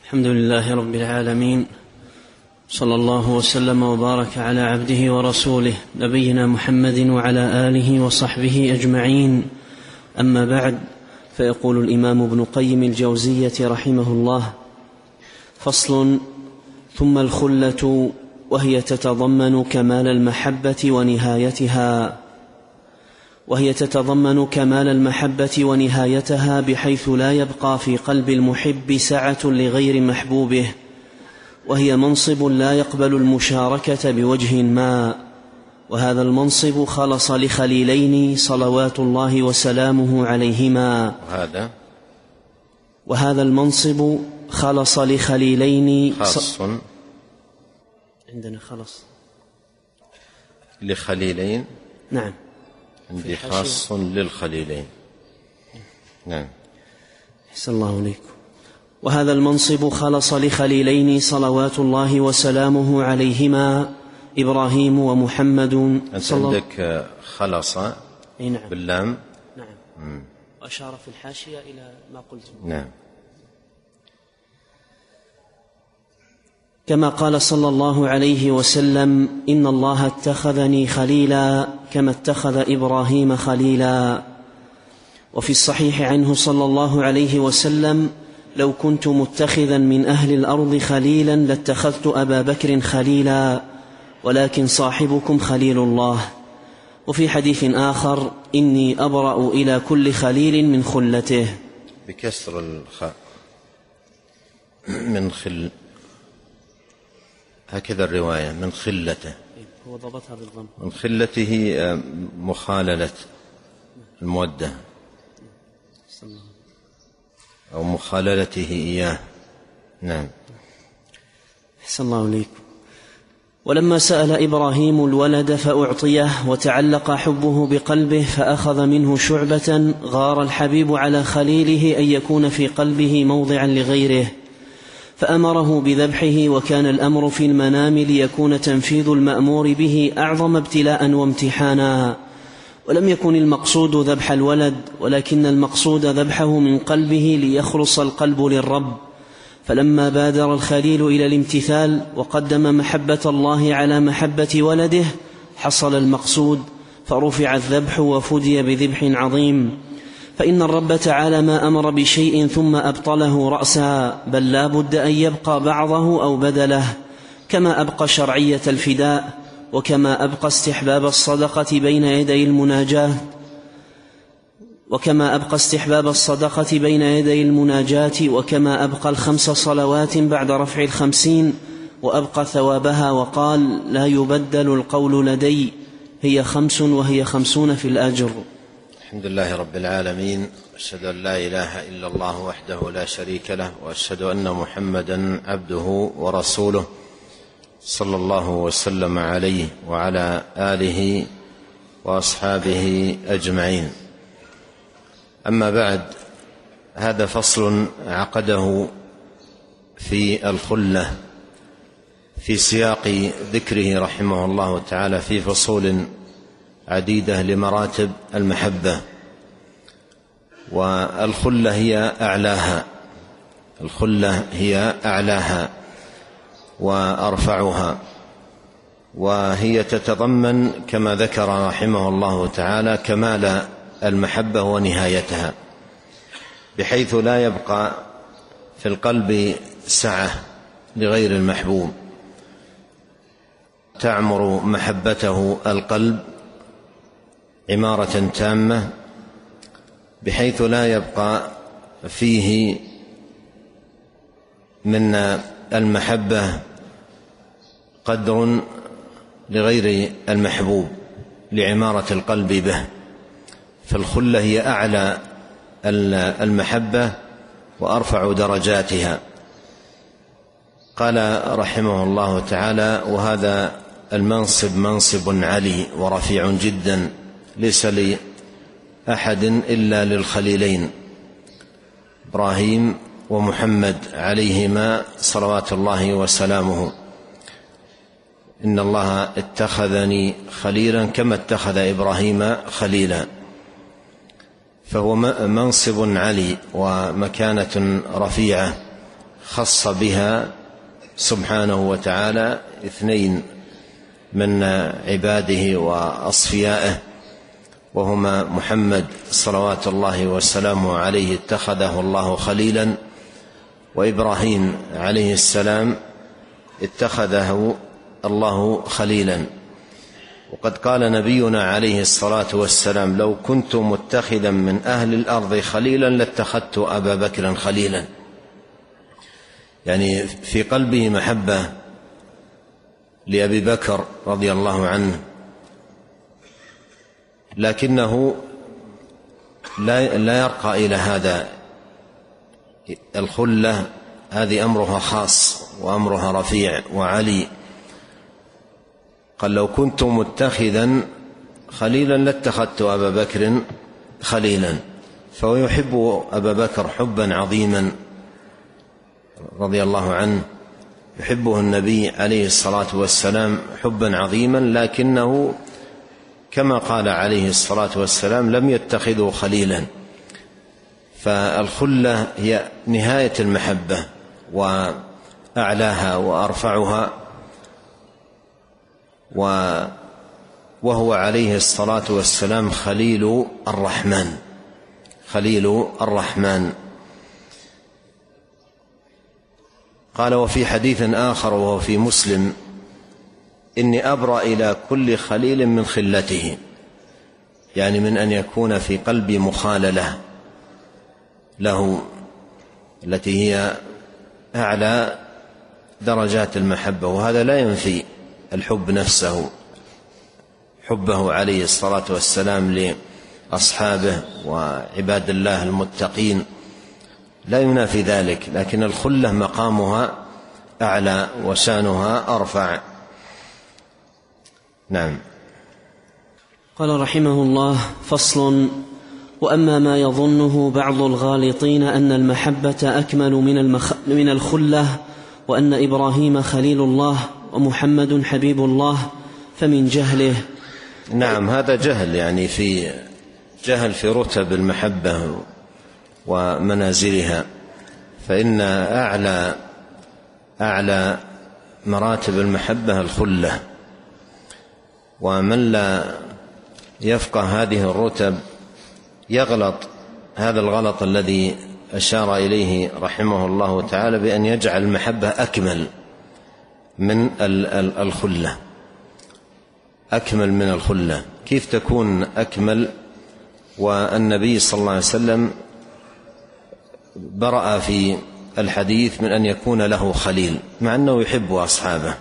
الحمد لله رب العالمين، صلى الله وسلم وبارك على عبده ورسوله نبينا محمد وعلى آله وصحبه أجمعين. أما بعد، فيقول الإمام ابن قيم الجوزية رحمه الله: فصل. ثم الخلة، وهي تتضمن كمال المحبة ونهايتها بحيث لا يبقى في قلب المحب سعة لغير محبوبه، وهي منصب لا يقبل المشاركة بوجه ما. وهذا المنصب خلص لخليلين صلوات الله وسلامه عليهما. وهذا المنصب خلص لخليلين عندنا خلص لخليلين. نعم، عندي خاص للخليلين. نعم، أحسن الله إليكم. وهذا المنصب خلص لخليلين صلوات الله وسلامه عليهما، إبراهيم ومحمد. أنت عندك خلص نعم باللام. نعم. وأشار في الحاشية إلى ما قلت. نعم. كما قال صلى الله عليه وسلم: إن الله اتخذني خليلا كما اتخذ إبراهيم خليلا. وفي الصحيح عنه صلى الله عليه وسلم: لو كنت متخذا من أهل الأرض خليلا لاتخذت أبا بكر خليلا، ولكن صاحبكم خليل الله. وفي حديث آخر: إني أبرأ إلى كل خليل من خلته. بكسر الخاء، من خل، هكذا الرواية، من خلته. هو ضبطها بالضم. من خلته مخاللة المودة أو مخاللته إياه. نعم، أحسن الله إليكم. ولما سأل إبراهيم الولد فأعطيه وتعلق حبه بقلبه فأخذ منه شعبة، غار الحبيب على خليله أن يكون في قلبه موضعا لغيره، فأمره بذبحه. وكان الأمر في المنام ليكون تنفيذ المأمور به أعظم ابتلاء وامتحانا. ولم يكن المقصود ذبح الولد، ولكن المقصود ذبحه من قلبه ليخلص القلب للرب. فلما بادر الخليل إلى الامتثال وقدم محبة الله على محبة ولده حصل المقصود، فرفع الذبح وفدي بذبح عظيم. فإن الرب تعالى ما أمر بشيء ثم أبطله رأسا، بل لا بد أن يبقى بعضه أو بدله، كما أبقى شرعية الفداء، وكما أبقى استحباب الصدقة بين يدي المناجاة، وكما أبقى 5 صلوات بعد رفع 50، وأبقى ثوابها. وقال: لا يبدل القول لدي، هي 5 وهي 50 في الأجر. الحمد لله رب العالمين، أشهد أن لا إله إلا الله وحده لا شريك له، وأشهد أن محمدا عبده ورسوله، صلى الله وسلم عليه وعلى آله وأصحابه أجمعين. أما بعد، هذا فصل عقده في الخلة في سياق ذكره رحمه الله تعالى في فصول عديدة لمراتب المحبة. والخلة هي أعلاها وأرفعها، وهي تتضمن كما ذكر رحمه الله تعالى كمال المحبة ونهايتها، بحيث لا يبقى في القلب سعة لغير المحبوب، تعمر محبته القلب عمارة تامة، بحيث لا يبقى فيه من المحبة قدر لغير المحبوب لعمارة القلب به. فالخلة هي أعلى المحبة وأرفع درجاتها. قال رحمه الله تعالى: وهذا المنصب منصب علي ورفيع جدا، ليس لأحد إلا للخليلين إبراهيم ومحمد عليهما صلوات الله وسلامه. إن الله اتخذني خليلا كما اتخذ إبراهيم خليلا. فهو منصب علي ومكانة رفيعة خص بها سبحانه وتعالى اثنين من عباده وأصفيائه، وهما محمد صلوات الله وسلامه عليه اتخذه الله خليلا، وإبراهيم عليه السلام اتخذه الله خليلا. وقد قال نبينا عليه الصلاة والسلام: لو كنت متخذا من أهل الأرض خليلا لاتخذت أبا بكر خليلا. يعني في قلبه محبة لأبي بكر رضي الله عنه، لكنه لا يرقى إلى هذا. الخلة هذه أمرها خاص وأمرها رفيع وعلي. قال: لو كنت متخذا خليلا لاتخذت أبا بكر خليلا. فهو يحب أبا بكر حبا عظيما رضي الله عنه، يحبه النبي عليه الصلاة والسلام حبا عظيما، لكنه كما قال عليه الصلاة والسلام: لم يتخذه خليلا. فالخلة هي نهاية المحبة وأعلاها وأرفعها، وهو عليه الصلاة والسلام خليل الرحمن، خليل الرحمن. قال: وفي حديث آخر وهو في مسلم: إني أبرأ إلى كل خليل من خلته، يعني من أن يكون في قلبي مخاللة له، التي هي أعلى درجات المحبة. وهذا لا ينفي الحب نفسه، حبه عليه الصلاة والسلام لأصحابه وعباد الله المتقين لا ينافي ذلك، لكن الخلة مقامها أعلى وشانها أرفع. نعم. قال رحمه الله: فصل: وأما ما يظنه بعض الغالطين أن المحبة أكمل من الخلة، وأن إبراهيم خليل الله ومحمد حبيب الله، فمن جهله. نعم، هذا جهل، يعني في جهل في رتب المحبة ومنازلها. فإن أعلى مراتب المحبة الخلة، ومن لا يفقه هذه الرتب يغلط هذا الغلط الذي أشار إليه رحمه الله تعالى، بأن يجعل المحبة أكمل من الخلة، أكمل من الخلة. كيف تكون أكمل والنبي صلى الله عليه وسلم برأ في الحديث من أن يكون له خليل، مع أنه يحب أصحابه؟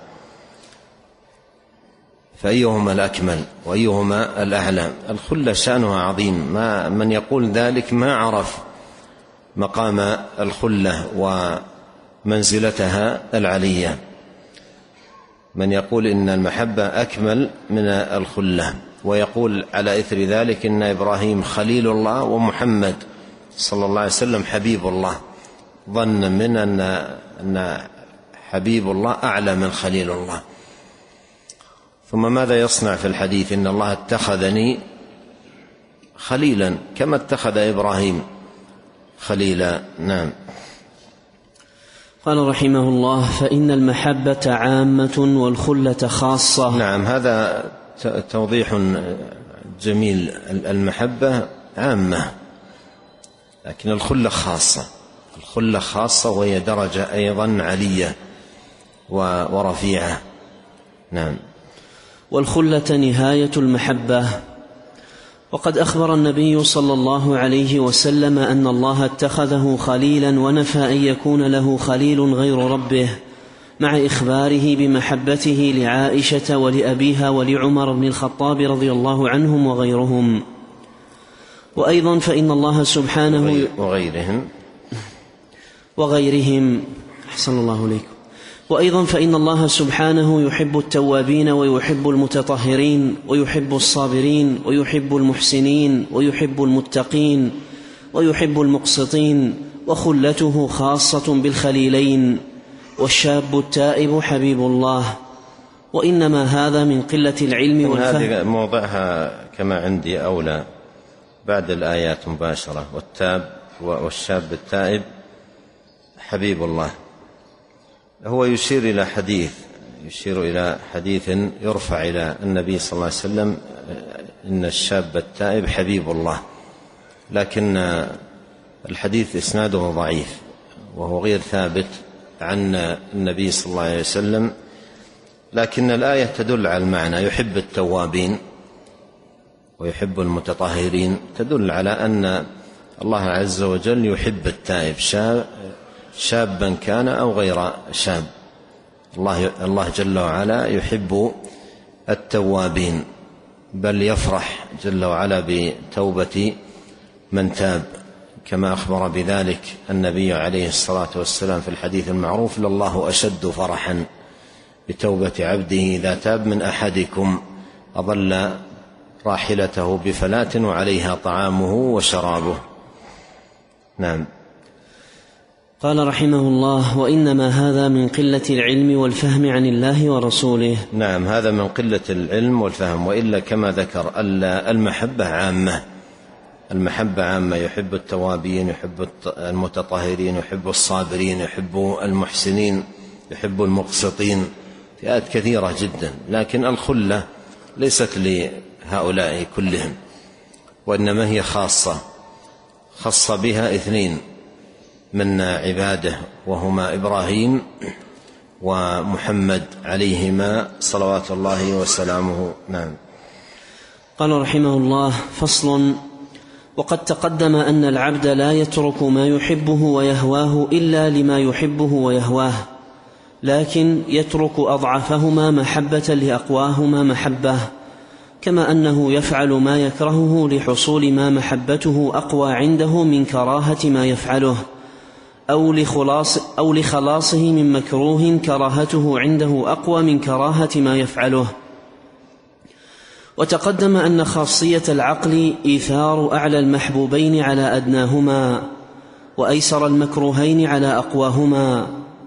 فأيهما الأكمل وأيهما الأعلى؟ الخلة شأنها عظيم، من يقول ذلك ما عرف مقام الخلة ومنزلتها العلية. من يقول إن المحبة أكمل من الخلة، ويقول على إثر ذلك إن إبراهيم خليل الله ومحمد صلى الله عليه وسلم حبيب الله، ظن من أن حبيب الله أعلى من خليل الله. ثم ماذا يصنع في الحديث؟ إن الله اتخذني خليلا كما اتخذ إبراهيم خليلا. نعم. قال رحمه الله: فإن المحبة عامة والخلة خاصة. نعم، هذا توضيح جميل. المحبة عامة، لكن الخلة خاصة. الخلة خاصة، وهي درجة أيضا علية ورفيعة. نعم. والخلة نهاية المحبة. وقد أخبر النبي صلى الله عليه وسلم أن الله اتخذه خليلا، ونفى أن يكون له خليل غير ربه، مع إخباره بمحبته لعائشة ولأبيها ولعمر بن الخطاب رضي الله عنهم وغيرهم. وأيضا فإن الله سبحانه وغيرهم أحسن الله إليكم. وأيضا فإن الله سبحانه يحب التوابين ويحب المتطهرين ويحب الصابرين ويحب المحسنين ويحب المتقين ويحب المقسطين، وخلته خاصة بالخليلين. والشاب التائب حبيب الله. وإنما هذا من قلة العلم والفهم. هذه موضعها كما عندي أولى بعد الآيات مباشرة: والتاب والشاب التائب حبيب الله. هو يشير إلى حديث يرفع إلى النبي صلى الله عليه وسلم: إن الشاب التائب حبيب الله. لكن الحديث إسناده ضعيف وهو غير ثابت عن النبي صلى الله عليه وسلم، لكن الآية تدل على المعنى: يحب التوابين ويحب المتطهرين، تدل على أن الله عز وجل يحب التائب شابا كان أو غير شاب. الله جل وعلا يحب التوابين، بل يفرح جل وعلا بتوبة من تاب، كما أخبر بذلك النبي عليه الصلاة والسلام في الحديث المعروف: لله أشد فرحا بتوبة عبده إذا تاب من أحدكم أضل راحلته بفلاة وعليها طعامه وشرابه. نعم. قال رحمه الله: وإنما هذا من قلة العلم والفهم عن الله ورسوله. نعم، هذا من قلة العلم والفهم، وإلا كما ذكر المحبة عامة، يحب التوابين، يحب المتطهرين، يحب الصابرين، يحب المحسنين، يحب المقسطين، فئات كثيرة جدا. لكن الخلة ليست لهؤلاء كلهم، وإنما هي خاصة بها اثنين من عباده، وهما إبراهيم ومحمد عليهما صلوات الله وسلامه. نعم. قال رحمه الله: فصل: وقد تقدم أن العبد لا يترك ما يحبه ويهواه إلا لما يحبه ويهواه، لكن يترك أضعفهما محبة لأقواهما محبة، كما أنه يفعل ما يكرهه لحصول ما محبته أقوى عنده من كراهة ما يفعله، أو لخلاصه من مكروه كراهته عنده أقوى من كراهة ما يفعله. وتقدم أن خاصية العقل إيثار أعلى المحبوبين على أدناهما، وأيسر المكروهين على أقواهما،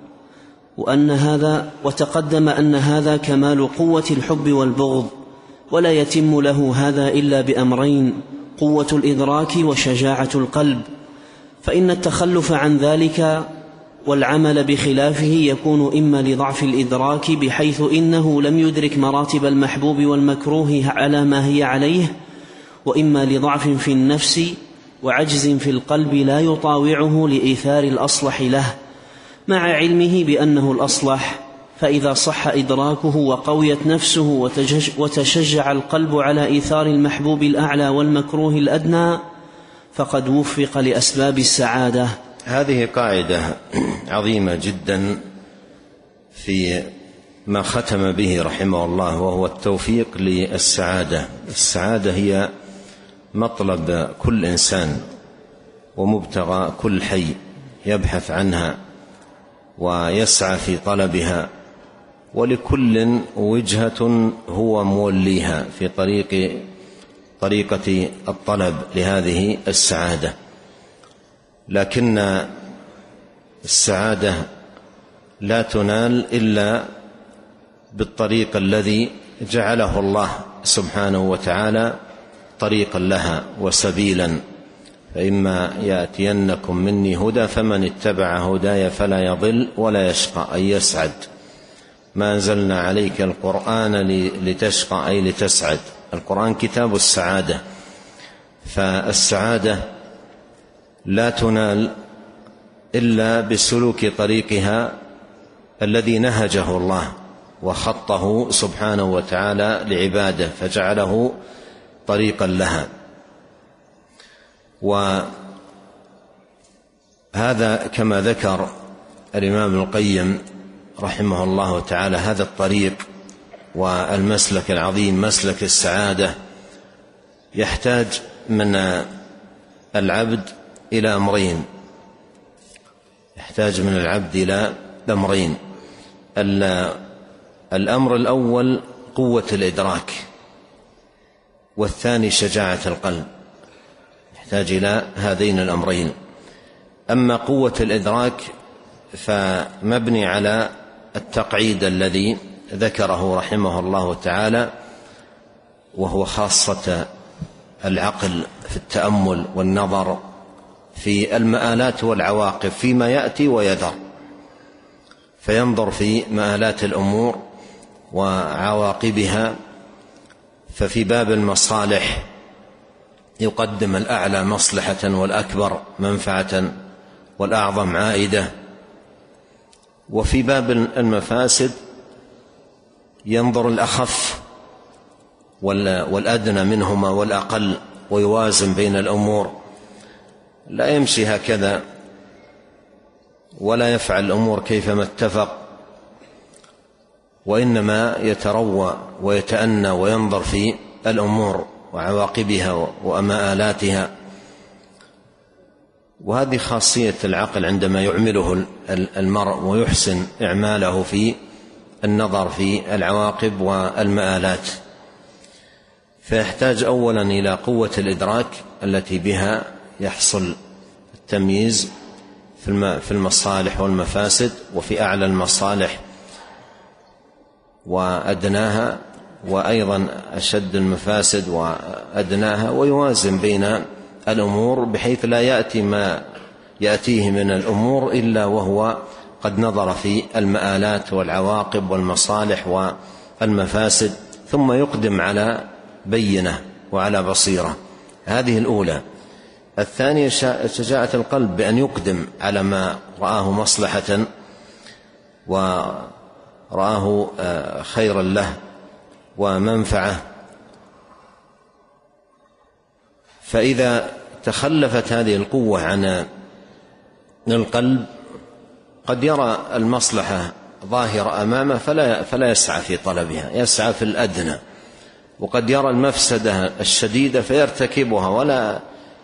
وتقدم أن هذا كمال قوة الحب والبغض، ولا يتم له هذا إلا بأمرين: قوة الإدراك وشجاعة القلب، فإن التخلف عن ذلك والعمل بخلافه يكون إما لضعف الإدراك بحيث إنه لم يدرك مراتب المحبوب والمكروه على ما هي عليه، وإما لضعف في النفس وعجز في القلب لا يطاوعه لإيثار الأصلح له، مع علمه بأنه الأصلح، فإذا صح إدراكه وقويت نفسه وتشجع القلب على إيثار المحبوب الأعلى والمكروه الأدنى فقد وفق لأسباب السعادة. هذه قاعدة عظيمة جدا في ما ختم به رحمه الله، وهو التوفيق للسعادة. السعادة هي مطلب كل إنسان ومبتغى كل حي يبحث عنها ويسعى في طلبها، ولكل وجهة هو موليها في طريقة الطلب لهذه السعادة. لكن السعادة لا تنال إلا بالطريق الذي جعله الله سبحانه وتعالى طريقا لها وسبيلا: فإما يأتينكم مني هدى فمن اتبع هداي فلا يضل ولا يشقى، أي يسعد. ما أنزلنا عليك القرآن لتشقى، أي لتسعد. القرآن كتاب السعادة، فالسعادة لا تنال إلا بسلوك طريقها الذي نهجه الله وخطه سبحانه وتعالى لعباده، فجعله طريقا لها. وهذا كما ذكر الإمام ابن القيم رحمه الله تعالى، هذا الطريق والمسلك العظيم مسلك السعادة يحتاج من العبد إلى أمرين. الأمر الأول قوة الإدراك، والثاني شجاعة القلب. يحتاج إلى هذين الأمرين. أما قوة الإدراك فمبني على التقعيد الذي ذكره رحمه الله تعالى، وهو خاصة العقل في التأمل والنظر في المآلات والعواقب فيما يأتي ويذر. فينظر في مآلات الأمور وعواقبها. ففي باب المصالح يقدم الأعلى مصلحة والأكبر منفعة والأعظم عائدة، وفي باب المفاسد ينظر الأخف والأدنى منهما والأقل ويوازن بين الأمور، لا يمشي هكذا ولا يفعل الأمور كيفما اتفق، وإنما يتروى ويتأنى وينظر في الأمور وعواقبها ومآلاتها. وهذه خاصية العقل عندما يعمله المرء ويحسن إعماله في النظر في العواقب والمآلات. فيحتاج أولا إلى قوة الإدراك التي بها يحصل التمييز في المصالح والمفاسد، وفي أعلى المصالح وأدناها، وأيضا أشد المفاسد وأدناها، ويوازن بين الأمور بحيث لا يأتي ما يأتيه من الأمور إلا وهو قد نظر في المآلات والعواقب والمصالح والمفاسد، ثم يقدم على بينة وعلى بصيرة. هذه الأولى. الثانية شجاعة القلب بأن يقدم على ما رآه مصلحة ورآه خيرا له ومنفعة. فإذا تخلفت هذه القوة عن القلب قد يرى المصلحة ظاهرة أمامه فلا يسعى في طلبها، يسعى في الأدنى، وقد يرى المفسدة الشديدة فيرتكبها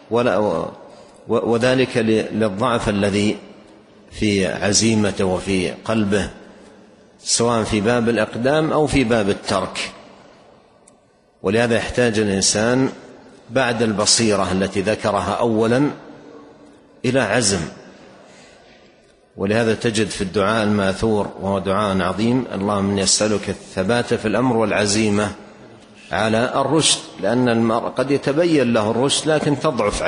وذلك للضعف الذي في عزيمته وفي قلبه، سواء في باب الإقدام أو في باب الترك. ولهذا يحتاج الإنسان بعد البصيرة التي ذكرها أولا إلى عزم. ولهذا تجد في الدعاء الماثور، وهو دعاء عظيم: اللهم إني أسألك الثبات في الأمر والعزيمة على الرشد، لأن المرء قد يتبين له الرشد لكن تضعف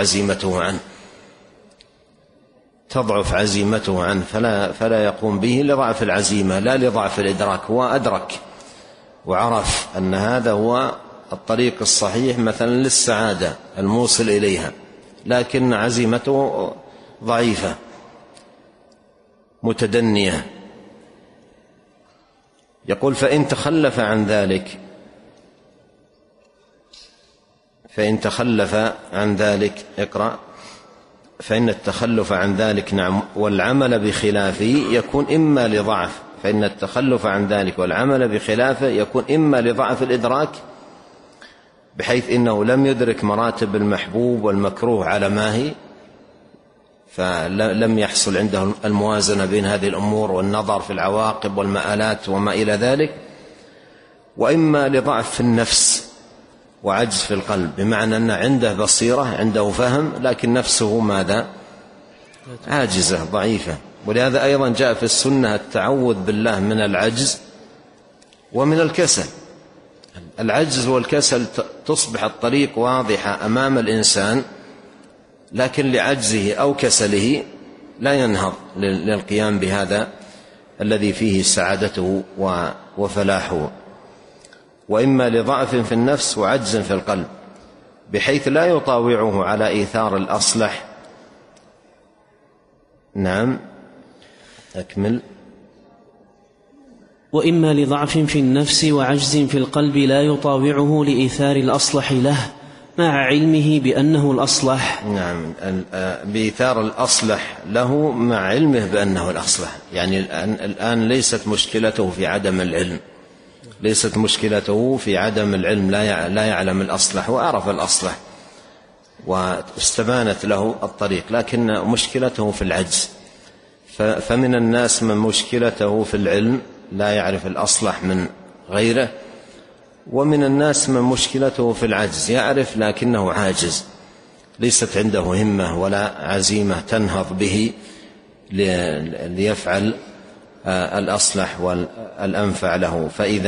عزيمته عنه فلا يقوم به لضعف العزيمة لا لضعف الإدراك. هو أدرك وعرف أن هذا هو الطريق الصحيح مثلا للسعادة الموصل إليها، لكن عزيمته ضعيفة متدنية. يقول: فإن تخلف عن ذلك اقرأ. فإن التخلف عن ذلك نعم والعمل بخلافه يكون إما لضعف، فإن التخلف عن ذلك والعمل بخلافه يكون إما لضعف الإدراك، بحيث إنه لم يدرك مراتب المحبوب والمكروه على ما هي، فلم يحصل عنده الموازنة بين هذه الأمور والنظر في العواقب والمآلات وما إلى ذلك، وإما لضعف في النفس وعجز في القلب، بمعنى أن عنده بصيرة عنده فهم لكن نفسه ماذا؟ عاجزة ضعيفة. ولهذا أيضا جاء في السنة التعوذ بالله من العجز ومن الكسل. العجز والكسل تصبح الطريق واضحة أمام الإنسان، لكن لعجزه أو كسله لا ينهض للقيام بهذا الذي فيه سعادته وفلاحه. وإما لضعف في النفس وعجز في القلب، بحيث لا يطاوعه على إيثار الأصلح. نعم أكمل. وإما لضعف في النفس وعجز في القلب لا يطاوعه لإيثار الأصلح له مع علمه بأنه الأصلح. نعم، بإيثار الأصلح له مع علمه بأنه الأصلح. يعني الآن ليست مشكلته في عدم العلم، لا يعلم الأصلح وعرف الأصلح واستبانت له الطريق، لكن مشكلته في العجز. فمن الناس من مشكلته في العلم لا يعرف الأصلح من غيره، ومن الناس من مشكلته في العجز يعرف لكنه عاجز، ليست عنده همة ولا عزيمة تنهض به ليفعل الأصلح والأنفع له.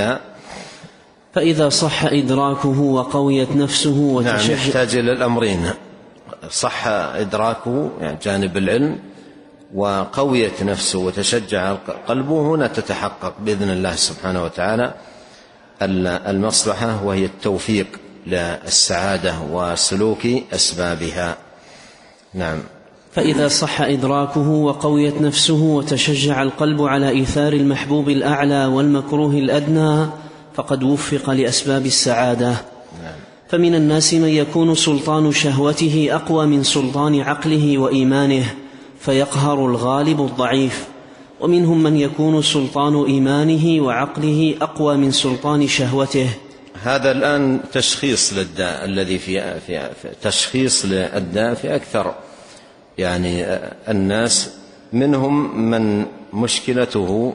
فإذا صح إدراكه وقويت نفسه نعم، يحتاج إلى الأمرين: صح إدراكه يعني جانب العلم، وقويت نفسه وتشجع قلبه، هنا تتحقق بإذن الله سبحانه وتعالى المصلحة، وهي التوفيق للسعادة وسلوك أسبابها. نعم. فإذا صح إدراكه وقويت نفسه وتشجع القلب على إيثار المحبوب الأعلى والمكروه الأدنى فقد وفق لأسباب السعادة. نعم. فمن الناس من يكون سلطان شهوته أقوى من سلطان عقله وإيمانه فيقهر الغالب الضعيف، ومنهم من يكون سلطان إيمانه وعقله أقوى من سلطان شهوته. هذا الآن تشخيص للداء الذي في تشخيص للداء في أكثر يعني الناس. منهم من مشكلته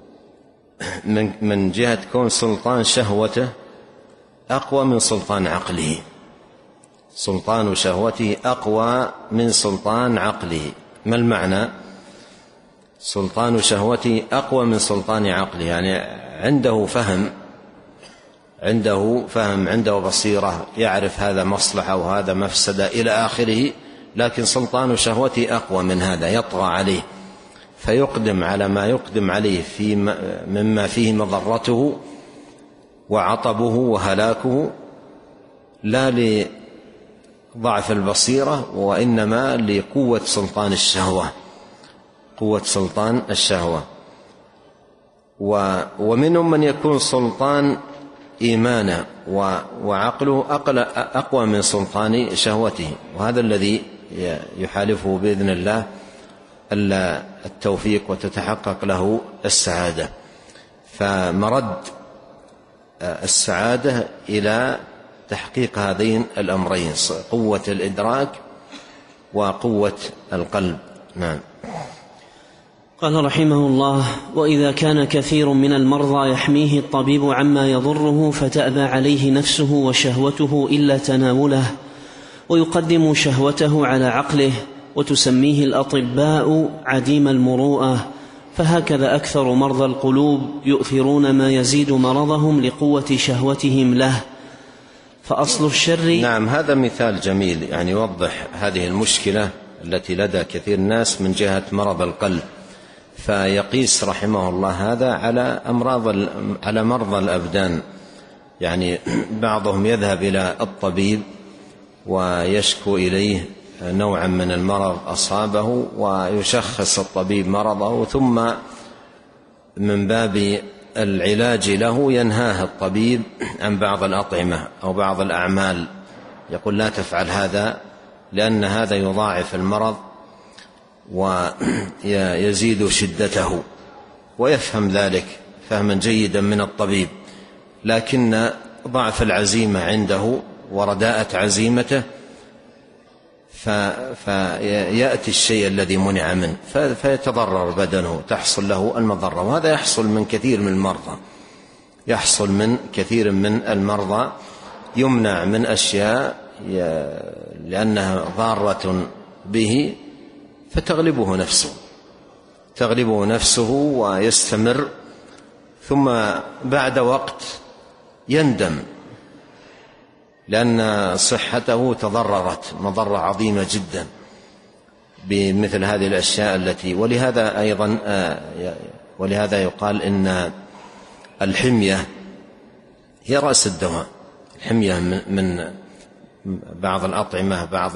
من جهة كون سلطان شهوته أقوى من سلطان عقله، سلطان شهوته أقوى من سلطان عقله. ما المعنى؟ سلطان شهوته أقوى من سلطان عقله، يعني عنده فهم، عنده بصيرة، يعرف هذا مصلحة وهذا مفسدة إلى آخره، لكن سلطان شهوته أقوى من هذا، يطغى عليه فيقدم على ما يقدم عليه مما فيه مضرته وعطبه وهلاكه، لا لضعف البصيرة وإنما لقوة سلطان الشهوة، قوة سلطان الشهوة. ومنهم من يكون سلطان إيمانه وعقله أقوى من سلطان شهوته، وهذا الذي يحالفه بإذن الله التوفيق وتتحقق له السعادة. فمرد السعادة إلى تحقيق هذين الأمرين، قوة الإدراك وقوة القلب. نعم. قال رحمه الله: وإذا كان كثير من المرضى يحميه الطبيب عما يضره فتأبى عليه نفسه وشهوته إلا تناوله، ويقدم شهوته على عقله، وتسميه الأطباء عديم المروءة، فهكذا أكثر مرضى القلوب يؤثرون ما يزيد مرضهم لقوة شهوتهم له. فأصل الشر. نعم، هذا مثال جميل يعني يوضح هذه المشكلة التي لدى كثير الناس من جهة مرض القلب. فيقيس رحمه الله هذا على مرضى الأبدان، يعني بعضهم يذهب إلى الطبيب ويشكو إليه نوعا من المرض أصابه، ويشخص الطبيب مرضه، ثم من باب العلاج له ينهاه الطبيب عن بعض الأطعمة أو بعض الأعمال، يقول لا تفعل هذا لأن هذا يضاعف المرض ويزيد شدته، ويفهم ذلك فهما جيدا من الطبيب، لكن ضعف العزيمة عنده ورداءة عزيمته فيأتي الشيء الذي منع منه فيتضرر بدنه، تحصل له المضرة. وهذا يحصل من كثير من المرضى، يمنع من أشياء لأنها ضارة به فتغلبه نفسه ويستمر، ثم بعد وقت يندم لأن صحته تضررت مضرة عظيمة جدا بمثل هذه الأشياء التي. ولهذا يقال إن الحمية هي رأس الدواء، الحمية من بعض الأطعمة، بعض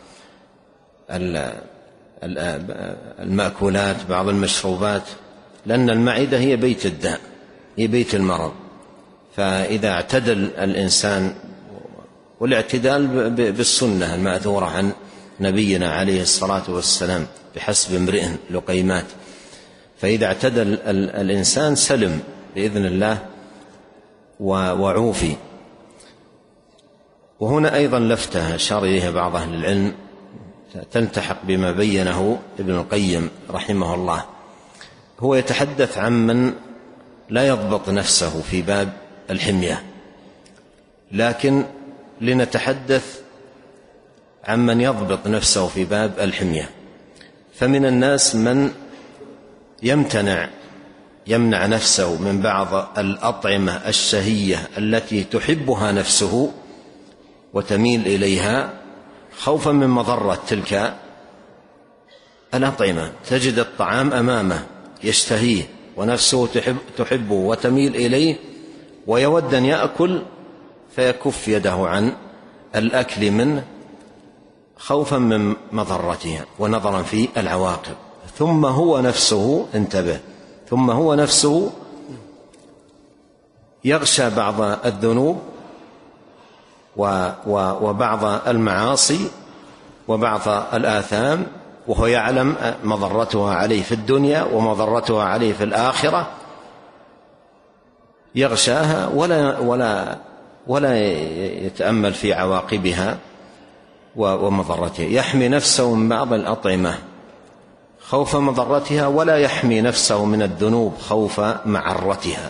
المأكولات، بعض المشروبات، لأن المعدة هي بيت الداء، هي بيت المرض. فإذا اعتدل الإنسان، والاعتدال بالسنة المأثورة عن نبينا عليه الصلاة والسلام بحسب امرئ لقيمات، فإذا اعتدل الإنسان سلم بإذن الله وعوفي. وهنا أيضا لفتة أشار إليها بعض أهل العلم تلتحق بما بينه ابن القيم رحمه الله. هو يتحدث عن من لا يضبط نفسه في باب الحمية، لكن لنتحدث عن من يضبط نفسه في باب الحمية. فمن الناس من يمنع نفسه من بعض الأطعمة الشهية التي تحبها نفسه وتميل إليها خوفا من مضرة الأطعمة، تجد الطعام أمامه يشتهيه ونفسه تحبه وتميل إليه ويود أن يأكل، فيكف يده عن الأكل منه خوفا من مضرتها ونظرا في العواقب. ثم هو نفسه، انتبه، ثم هو نفسه يغشى بعض الذنوب وبعض المعاصي وبعض الآثام وهو يعلم مضرتها عليه في الدنيا ومضرتها عليه في الآخرة، يغشاها ولا يتأمل في عواقبها ومضرتها. يحمي نفسه من بعض الأطعمة خوف مضرتها، ولا يحمي نفسه من الذنوب خوف معرتها.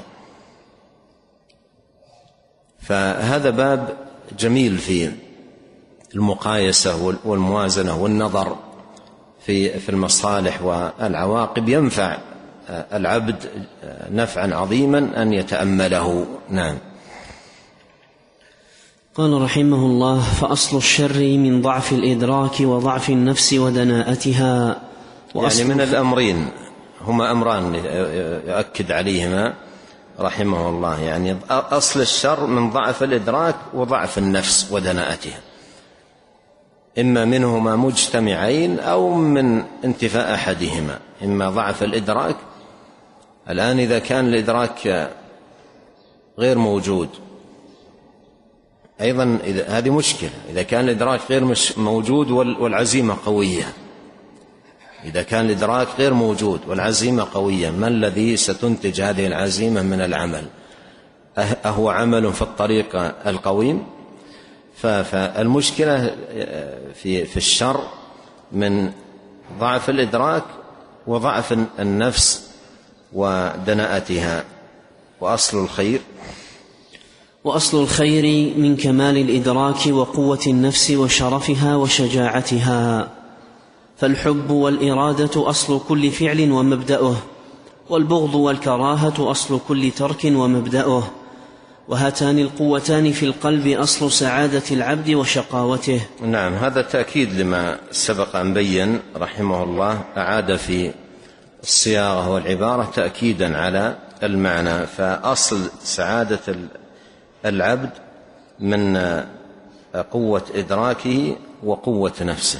فهذا باب جميل في المقايسة والموازنة والنظر في المصالح والعواقب، ينفع العبد نفعا عظيما أن يتأمله. نعم. قال رحمه الله: فأصل الشر من ضعف الإدراك وضعف النفس ودناءتها. يعني من الأمرين، هما أمران يؤكد عليهما رحمه الله، يعني أصل الشر من ضعف الإدراك وضعف النفس ودناءتها، إما منهما مجتمعين أو من انتفاء أحدهما. إما ضعف الإدراك، الآن إذا كان الإدراك غير موجود أيضا هذه مشكلة. إذا كان الإدراك غير موجود والعزيمة قوية، إذا كان الإدراك غير موجود والعزيمة قوية، ما الذي ستنتج هذه العزيمة من العمل؟ أهو عمل في الطريق القويم؟ فالمشكلة في الشر من ضعف الإدراك وضعف النفس ودناءتها. وأصل الخير من كمال الإدراك وقوة النفس وشرفها وشجاعتها. فالحب والإرادة أصل كل فعل ومبدأه، والبغض والكراهة أصل كل ترك ومبدأه، وهاتان القوتان في القلب أصل سعادة العبد وشقاوته. نعم، هذا تأكيد لما سبق أن بين رحمه الله، أعاد في الصياغة والعبارة تأكيدا على المعنى. فأصل سعادة العبد من قوة إدراكه وقوة نفسه،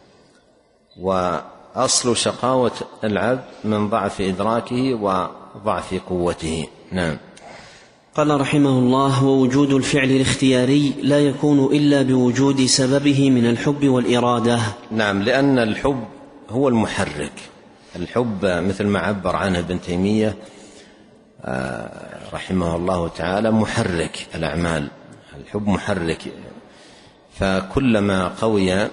وأصل شقاوة العبد من ضعف إدراكه وضعف قوته. نعم. قال رحمه الله: ووجود الفعل الاختياري لا يكون إلا بوجود سببه من الحب والإرادة. نعم، لأن الحب هو المحرك. الحب مثل ما عبر عنه ابن تيمية رحمه الله تعالى محرك الأعمال. الحب محرك، فكلما قوي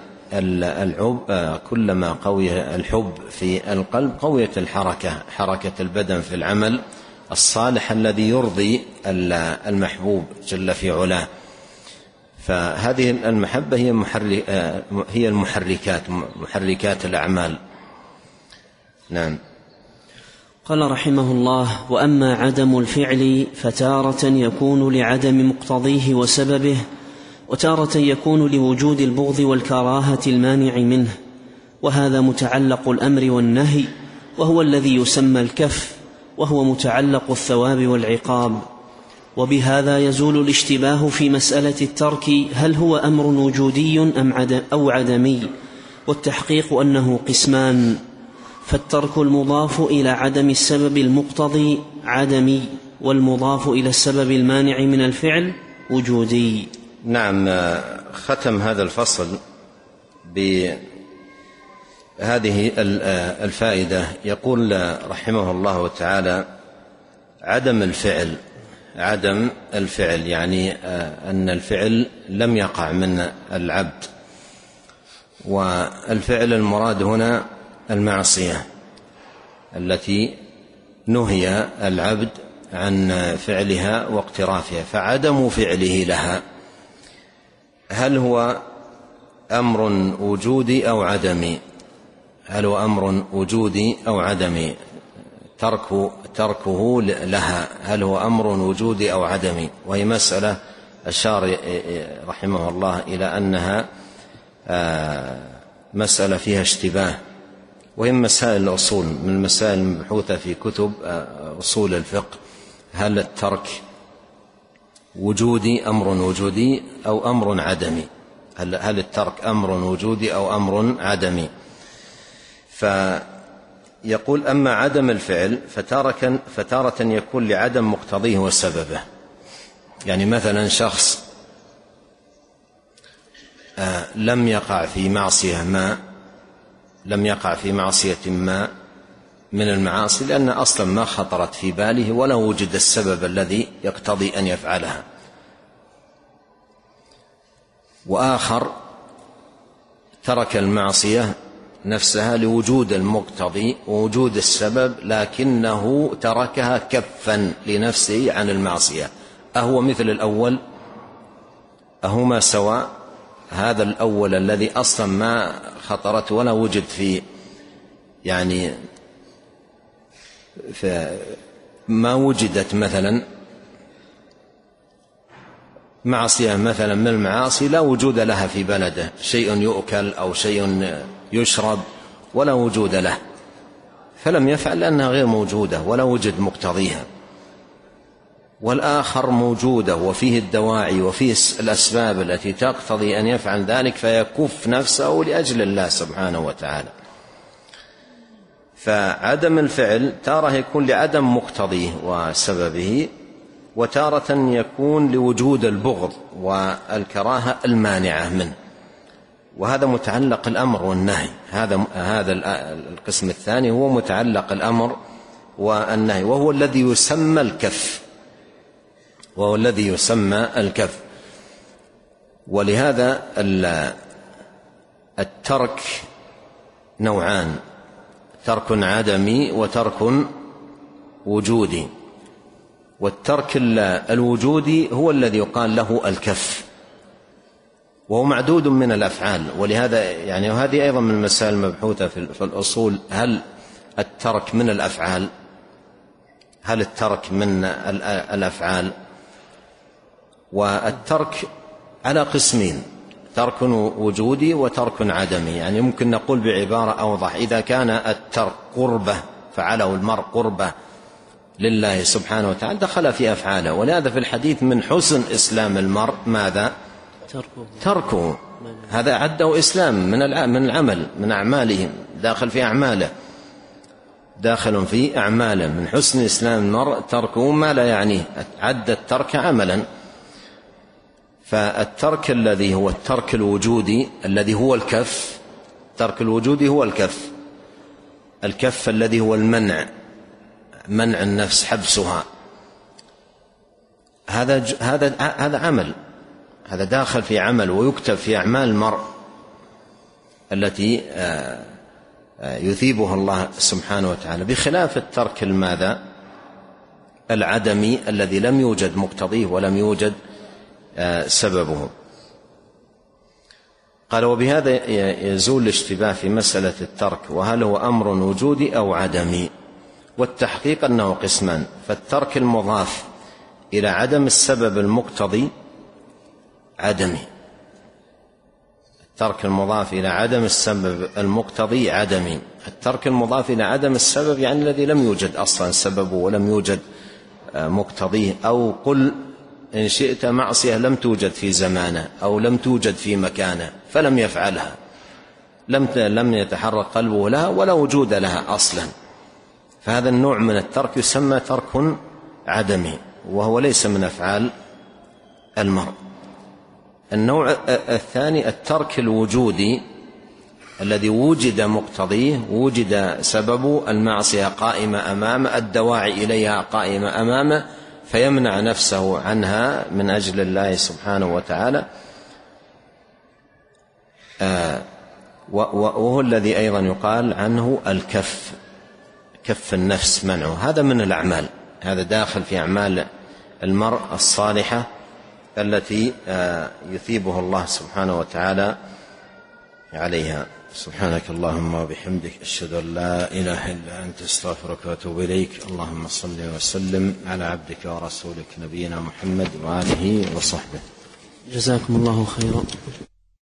كلما قوي الحب في القلب قويت حركة البدن في العمل الصالح الذي يرضي المحبوب جل في علاه. فهذه المحبة هي محركات الأعمال. نعم. قال رحمه الله: وأما عدم الفعل فتارة يكون لعدم مقتضيه وسببه، وتارة يكون لوجود البغض والكراهة المانع منه، وهذا متعلق الأمر والنهي، وهو الذي يسمى الكف، وهو متعلق الثواب والعقاب. وبهذا يزول الاشتباه في مسألة الترك، هل هو أمر وجودي أو عدمي؟ والتحقيق أنه قسمان: فالترك المضاف إلى عدم السبب المقتضي عدمي، والمضاف إلى السبب المانع من الفعل وجودي. نعم. ختم هذا الفصل بهذه الفائدة. يقول رحمه الله تعالى: عدم الفعل يعني أن الفعل لم يقع من العبد، والفعل المراد هنا المعصية التي نهي العبد عن فعلها واقترافها. فعدم فعله لها هل هو أمر وجودي أو عدمي؟ تركه لها هل هو أمر وجودي أو عدمي؟ وهي مسألة أشار رحمه الله إلى أنها مسألة فيها اشتباه، وهي مسائل الأصول، من المسائل المبحوثة في كتب أصول الفقه. هل الترك وجودي أمر وجودي أو أمر عدمي؟ هل الترك أمر وجودي أو أمر عدمي؟ فيقول أما عدم الفعل فتارة يكون لعدم مقتضيه وسببه. يعني مثلا شخص لم يقع في معصية ما من المعاصي لأن أصلا ما خطرت في باله ولا وجد السبب الذي يقتضي أن يفعلها، وآخر ترك المعصية نفسها لوجود المقتضي ووجود السبب لكنه تركها كفا لنفسه عن المعصية. أهو مثل الأول؟ أهما سواء؟ هذا الأول الذي أصلا ما خطرت ولا وجد في ما وجدت مثلا معصية مثلا من المعاصي لا وجود لها في بلده، شيء يؤكل أو شيء يشرب ولا وجود له، فلم يفعل لأنها غير موجودة ولا وجد مقتضيها. والآخر موجودة وفيه الدواعي وفيه الأسباب التي تقتضي أن يفعل ذلك فيكف نفسه لأجل الله سبحانه وتعالى. فعدم الفعل تارة يكون لعدم مقتضيه وسببه، وتارة يكون لوجود البغض والكراهة المانعة منه، وهذا متعلق الأمر والنهي. هذا القسم الثاني هو متعلق الأمر والنهي، وهو الذي يسمى الكف. ولهذا الترك نوعان: ترك عدمي وترك وجودي. والترك الوجودي هو الذي يقال له الكف، وهو معدود من الأفعال. ولهذا وهذه أيضا من المسائل المبحوثة في الأصول: هل الترك من الأفعال؟ والترك على قسمين: ترك وجودي وترك عدمي. يمكن نقول بعبارة أوضح: إذا كان الترك قربة فعله المرء قربة لله سبحانه وتعالى دخل في أفعاله. ولهذا في الحديث: من حسن إسلام المرء ماذا؟ تركه. هذا عده إسلام من العمل، من أعمالهم، داخل في أعماله. من حسن إسلام المرء تركه ما لا يعنيه، عد الترك عملا. فالترك الذي هو الترك الوجودي الذي هو الكف، الترك الوجودي هو الكف الذي هو منع النفس، حبسها. هذا عمل، هذا داخل في عمل ويكتب في أعمال المرء التي يثيبها الله سبحانه وتعالى، بخلاف الترك العدمي الذي لم يوجد مقتضيه ولم يوجد سببه. قال: وبهذا يزول الاشتباه في مسألة الترك، وهل هو أمر وجودي أو عدمي؟ والتحقيق أنه قسمان: فالترك المضاف إلى عدم السبب المقتضي عدمي. الترك المضاف إلى عدم السبب المقتضي عدمي. الترك المضاف إلى عدم السبب الذي لم يوجد أصلا سببه ولم يوجد مقتضيه. أو قل إن شئت معصية لم توجد في زمانه أو لم توجد في مكانه فلم يفعلها، لم يتحرك قلبه لها ولا وجود لها أصلا، فهذا النوع من الترك يسمى ترك عدمي، وهو ليس من أفعال المرء. النوع الثاني الترك الوجودي الذي وجد مقتضيه، وجد سبب المعصية قائمة أمامه، الدواعي إليها قائمة أمامه، فيمنع نفسه عنها من أجل الله سبحانه وتعالى. وهو الذي أيضا يقال عنه الكف، كف النفس، منعه. هذا من الأعمال، هذا داخل في أعمال المرء الصالحة التي يثيبه الله سبحانه وتعالى عليها. سبحانك اللهم وبحمدك، أشهد أن لا إله إلا أنت، استغفرك وأتوب إليك. اللهم صل وسلم على عبدك ورسولك نبينا محمد وآله وصحبه. جزاكم الله خيرا.